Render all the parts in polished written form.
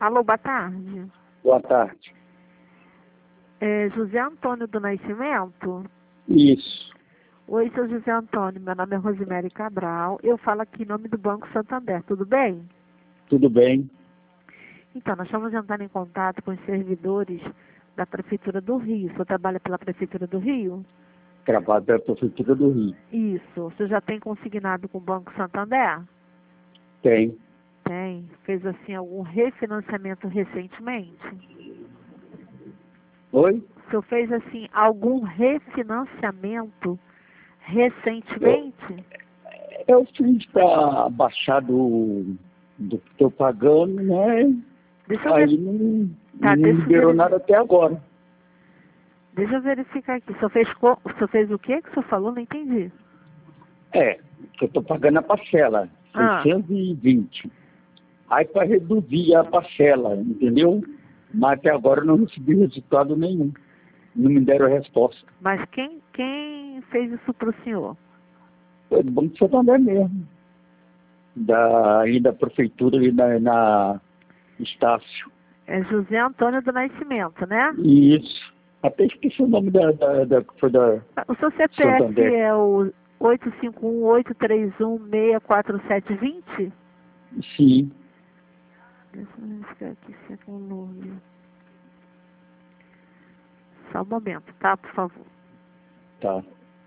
Alô, boa tarde. Boa tarde. É José Antônio do Nascimento? Isso. Oi, seu José Antônio, meu nome é Rosemary Cabral. Eu falo aqui em nome do Banco Santander, tudo bem? Tudo bem? Então, nós estamos entrando em contato com os servidores da Prefeitura do Rio. O senhor trabalha pela Prefeitura do Rio? Trabalho da Prefeitura do Rio. Isso. O senhor já tem consignado com o Banco Santander? Tem. Tem. Fez, assim, algum refinanciamento recentemente? Oi? O senhor fez, assim, algum refinanciamento Eu, recentemente? eu fiz para baixar do que estou pagando, né? Deixa eu ver. Aí não Tá, liberou nada até agora. Deixa eu verificar aqui. O senhor fez o quê que o senhor falou? Não entendi. É, que eu estou pagando a parcela, Ah, 620. Aí para reduzir a parcela, entendeu? Mas até agora eu não recebi resultado nenhum. Não me deram resposta. mas quem fez isso para o senhor? Foi do Banco Santander mesmo. Aí da prefeitura ali na Estácio. É José Antônio do Nascimento, né? Isso. Até esqueci o nome que foi da O seu CPF Santander. é o 851-831-64720? Sim, Deixa eu verificar aqui se é com o nome. Só um momento, tá? Por favor. tá.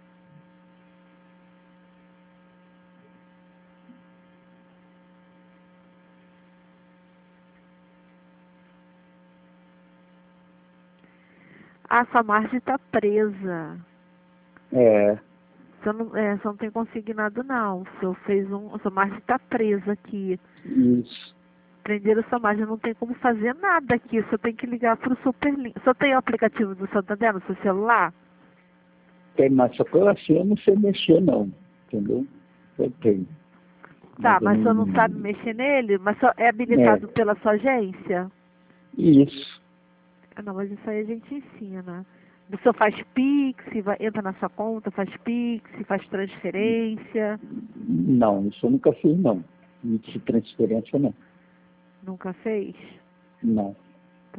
Ah, sua margem está presa. É, Você não tem consignado, não. O senhor fez sua margem está presa aqui. isso. Prenderam sua margem, não tem como fazer nada aqui. Você tem que ligar para o Superlink. O senhor tem o aplicativo do Santander no seu celular? Tem mais, só que eu assim, eu não sei mexer não, entendeu? Eu tenho. Tá, Mas eu mas o senhor não sabe não. mexer nele? Mas só é É, habilitado pela sua agência? isso. Ah, não, mas isso aí a gente ensina. O senhor faz Pix, entra na sua conta, faz Pix, faz transferência. Não, isso eu nunca fiz não. De transferência não. Nunca fez? Não. Tá.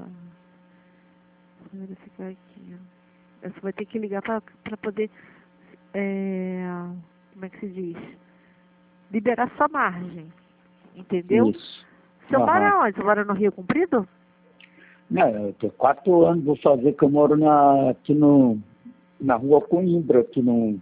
Vou verificar aqui. Você vai ter que ligar para poder, é, como é que se diz? Liberar sua margem. Entendeu? Isso. O senhor Aham. mora onde? Você mora no Rio Comprido? Não, eu tenho 4 anos, vou fazer que eu moro aqui na rua Coimbra, aqui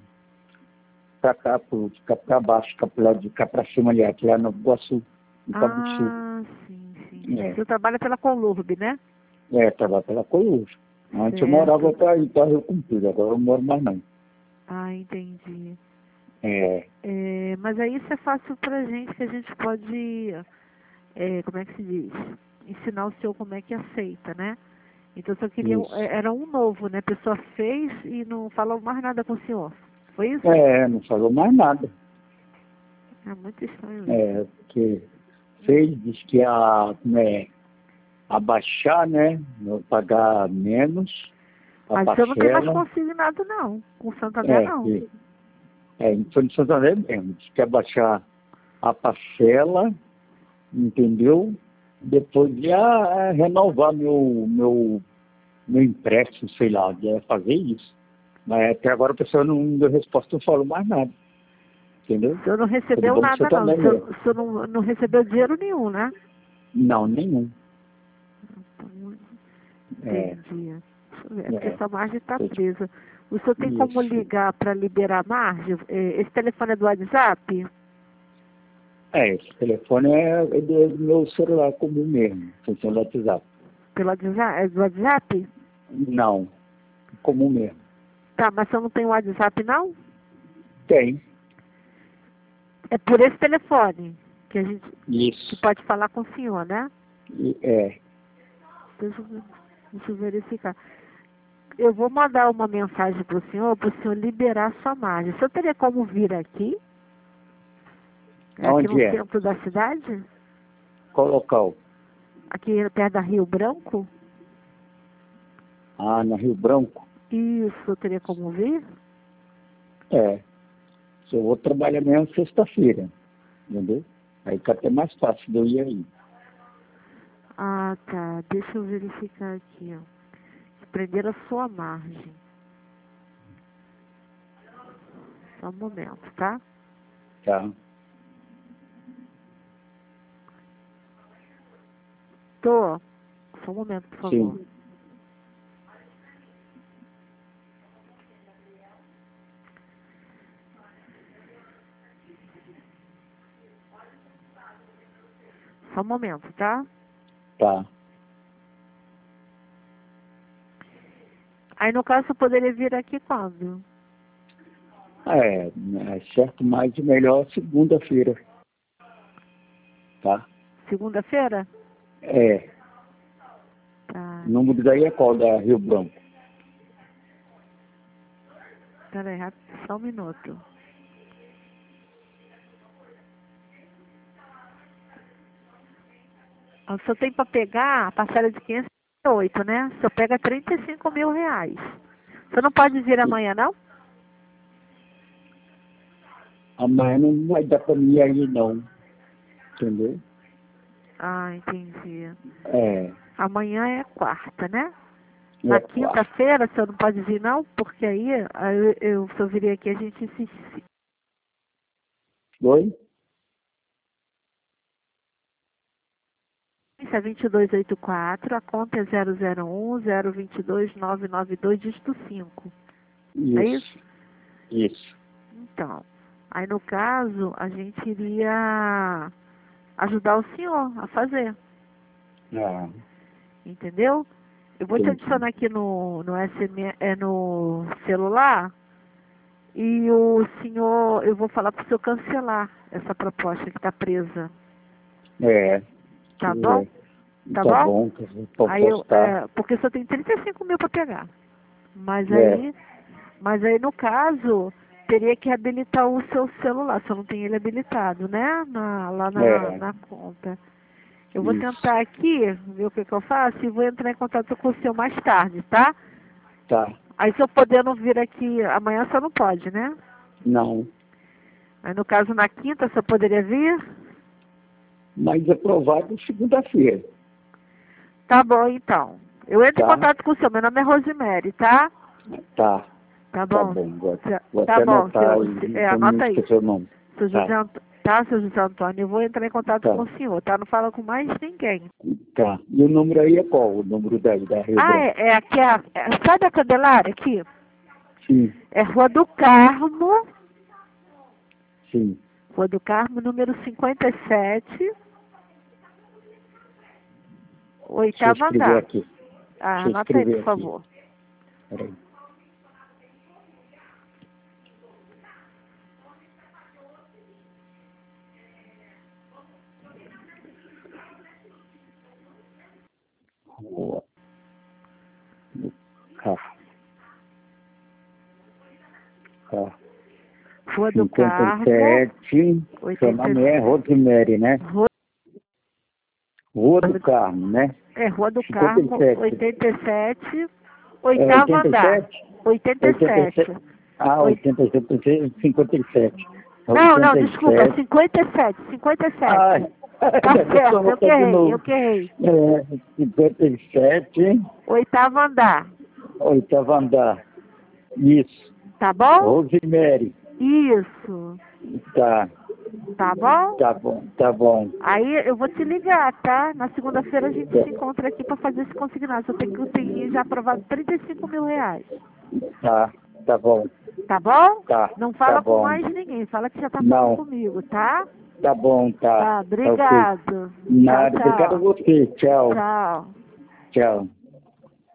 pra cá, cá pra baixo, cá pro lado de cá pra cima, aliás, lá no Iguaçu, no Cabo do Sul. Ah, sim, sim. O É, senhor trabalha pela Colurb, né? trabalho pela Coimbra. Antes eu morava Certo. pra Rio Comprido, agora eu não moro mais não. Ah, entendi. É, Mas aí isso é fácil pra gente, que a gente pode, como é que se diz? Ensinar o senhor como é que aceita, né? Então, o senhor queria, isso. era um novo, né? A pessoa fez e não falou mais nada com o senhor. Foi isso? Não falou mais nada. É muito estranho isso. Porque fez, disse que ia, abaixar, né? Eu pagar menos a Mas o senhor não tem mais parcela. consignado, não. Com o Santander, não. Que foi no Santander mesmo, disse que ia baixar a parcela, entendeu? Depois ia renovar meu empréstimo, sei lá, ia fazer isso. Mas até agora a pessoa não deu resposta, não falou mais nada, entendeu? O senhor não Foi do recebeu Banco nada, não. Santander mesmo. O senhor não recebeu dinheiro nenhum, né? Não, nenhum. É, Entendi. Deixa eu ver. É porque é, essa margem está foi presa. O senhor tem como isso. ligar para liberar a margem? Esse telefone é do WhatsApp? Esse telefone é do meu celular comum mesmo, funciona do WhatsApp. Pelo WhatsApp? É do WhatsApp? Não, comum mesmo. Tá, mas o senhor não tem WhatsApp, não? Tem, É por esse telefone que a gente que isso. pode falar com o senhor, né? É, Deixa eu verificar. Eu vou mandar uma mensagem para o senhor liberar a sua margem. O senhor teria como vir aqui? Aqui no onde é? centro da cidade? Qual local? Aqui perto da Rio Branco? Ah, no Rio Branco? Isso, eu teria como vir? É. Eu vou trabalhar mesmo sexta-feira, entendeu? Aí fica até mais fácil de eu ir aí. Ah, tá. Deixa eu verificar aqui, ó. Prender a sua margem. Só um momento, tá? Tá. Tô. Só um momento, por favor. Sim. Só um momento, tá? Tá. Aí, no caso, eu poderia vir aqui quando? É certo, mais e melhor segunda-feira. Tá? Segunda-feira? É. Tá. O número daí é qual? Da Rio Branco. Pera aí, só um minuto. O senhor tem para pegar a parcela de 508, né? O senhor pega 35 mil reais. O senhor não pode vir amanhã, não? Amanhã não vai dar pra mim aí, não. Entendeu? Ah, entendi. É. Amanhã é quarta, né? Na Quarta. quinta-feira, o senhor não pode vir, não? Porque aí eu só virei aqui, a gente se... Oi? Isso é 2284, a conta é 001-022-992, dígito 5. É isso? Isso. Então, aí no caso, a gente iria ajudar o senhor a fazer, Ah, entendeu? Eu vou te entendi. adicionar aqui no SMS, no celular, e o senhor, eu vou falar para o senhor cancelar essa proposta que está presa, É. tá bom? Tá Tá bom? bom, vou Aí postar. porque só tem 35 mil para pegar. Mas É. aí no caso, teria que habilitar o seu celular. Você não tem ele habilitado, né? Lá É. na conta. Eu vou Isso. tentar aqui, ver o que eu faço e vou entrar em contato com o senhor mais tarde, tá? Tá. Aí se eu podendo vir aqui, amanhã você não pode, né? Não. Aí no caso na quinta você poderia vir? Mas é provável segunda-feira. Tá bom então. Eu entro em Tá? contato com o senhor. Meu nome é Rosemary, tá? Tá. Tá Tá bom. bom. Vou Tá até bom, anotar aí, pra não anota aí. esquecer o nome. Seu Tá. José, tá, seu José Antônio? Eu vou entrar em contato com Tá. o senhor, tá? Não fala com mais ninguém. Tá. E o número aí é qual? O número daí, da Rio Ah, Branco? aqui, sabe a Candelária aqui? Sim. É Rua do Carmo, Sim. Rua do Carmo, número 57, Deixa eu oitavo escrever andar. aqui. Ah, Deixa eu anota aí, por escrever aqui. favor. Peraí. Rua do Carmo. Tá. Rua do Carmo, 57. Seu nome é 87. Rosemary, né? Rua do Carmo, né? Rua do Carmo, 57. 87, É oitavo andar. 87? 87. 87. Ah, 87, pensei em 57. Não, desculpa, 87. 57, 57. Ah, Tá deixa eu certo, eu que botar de errei, novo. eu que errei. 57, Oitavo andar, oitavo andar. Isso. tá bom? Rosemary. Isso, Tá, tá bom? tá bom, tá bom. Aí eu vou te ligar, tá? Na segunda-feira a gente se encontra aqui pra fazer esse consignado. Eu tenho que conseguir já aprovado 35 mil reais. Tá, tá bom. Tá bom? Tá, Não tá fala com bom. mais ninguém, fala que já tá falando Não, comigo, tá? tá bom, tá. Tá, Tá ok. obrigado. Tchau, Nada, obrigado a tchau. você. Tchau, Tchau. tchau.